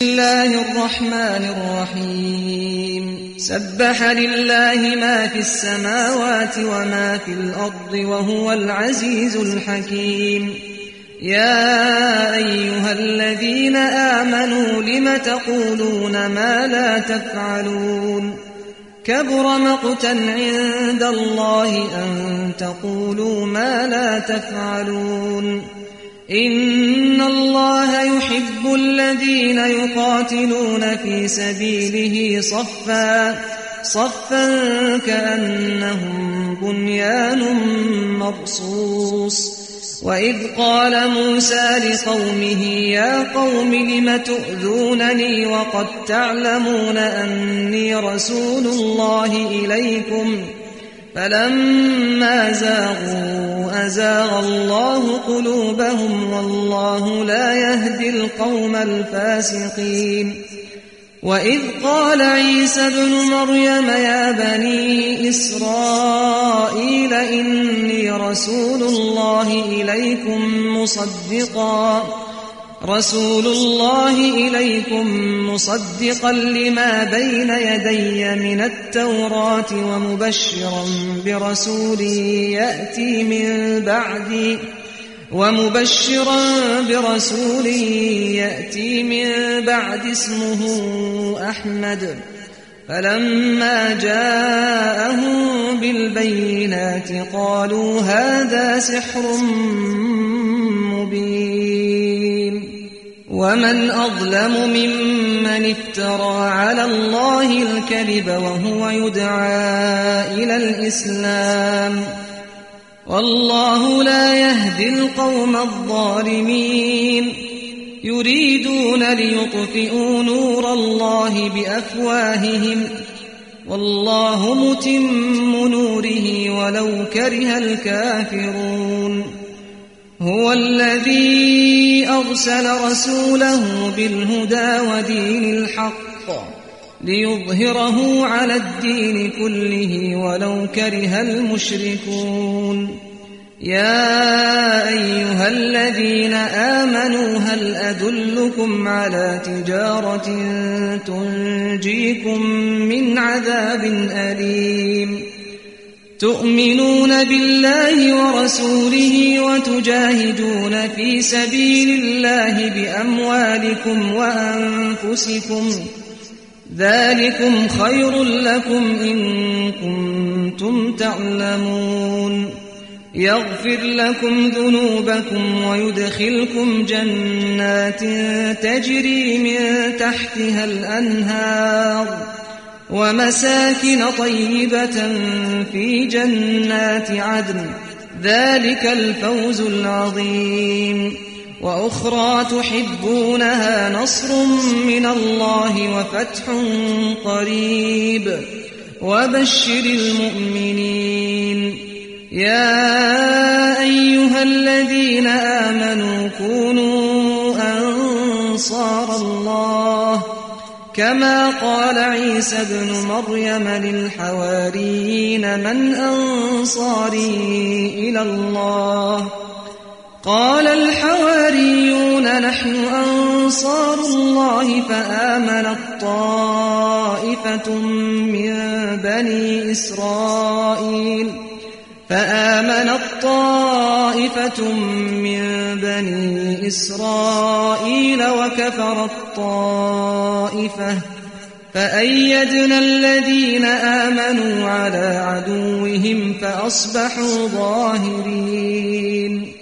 الله الرحمن الرحيم سبح لله ما في السماوات وما في الأرض وهو العزيز الحكيم يا أيها الذين آمنوا لم تقولون ما لا تفعلون كبر مقتا عند الله أن تقولوا ما لا تفعلون إن الله يحب الذين يقاتلون في سبيله صفا كأنهم بنيان مرصوص وإذ قال موسى لقومه يا قوم لم تؤذونني وقد تعلمون أني رسول الله إليكم فلما زاغوا أزاغ الله قلوبهم والله لا يهدي القوم الفاسقين وإذ قال عيسى ابن مريم يا بني إسرائيل إني رسول الله إليكم مصدقا لما بين يدي من التوراة ومبشرا برسول يأتي من بعد اسمه أحمد فلما جاءهم بالبينات قالوا هذا سحر مبين ومن أظلم ممن افترى على الله الكذب وهو يدعى إلى الإسلام والله لا يهدي القوم الظالمين يريدون ليطفئوا نور الله بأفواههم والله متم نوره ولو كره الكافرون هو الذي أرسل رسوله بالهدى ودين الحق ليظهره على الدين كله ولو كره المشركون يا أيها الذين آمنوا هل أدلكم على تجارة تنجيكم من عذاب أليم تؤمنون بالله ورسوله وتجاهدون في سبيل الله بأموالكم وأنفسكم ذلكم خير لكم إن كنتم تعلمون يغفر لكم ذنوبكم ويدخلكم جنات تجري من تحتها الأنهار ومساكن طيبة في جنات عدن ذلك الفوز العظيم وأخرى تحبونها نصر من الله وفتح قريب وبشر المؤمنين يا أيها الذين آمنوا كونوا أنصار الله كما قال عيسى ابن مريم للحواريين من أنصاري إلى الله قال الحواريون نحن أنصار الله فآمنت طائفة من بني إسرائيل وكفرت طائفة فأيدنا الذين آمنوا على عدوهم فأصبحوا ظاهرين